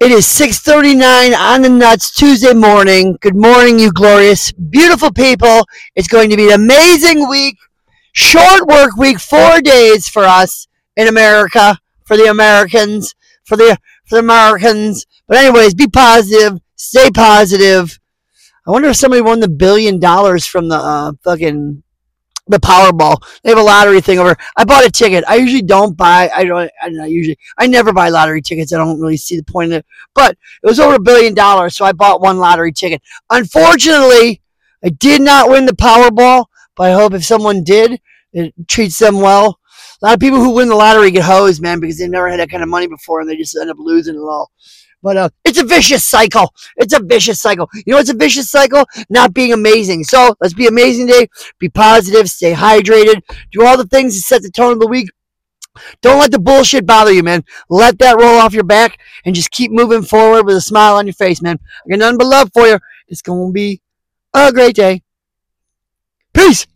It is 6:39 on the nuts Tuesday morning. Good morning, you glorious, beautiful people. It's going to be an amazing week. Short work week, 4 days for us in America, for the Americans, for the Americans. But anyways, be positive, stay positive. I wonder if somebody won the $1 billion from the Powerball. They have a lottery thing over. I bought a ticket. I usually don't buy. I never buy lottery tickets. I don't really see the point in it. But it was over $1 billion, so I bought one lottery ticket. Unfortunately, I did not win the Powerball. But I hope if someone did, it treats them well. A lot of people who win the lottery get hosed, man, because they've never had that kind of money before, and they just end up losing it all. But it's a vicious cycle. It's a vicious cycle. You know what's a vicious cycle? Not being amazing. So let's be amazing today. Be positive. Stay hydrated. Do all the things to set the tone of the week. Don't let the bullshit bother you, man. Let that roll off your back and just keep moving forward with a smile on your face, man. I got nothing but love for you. It's going to be a great day. Peace.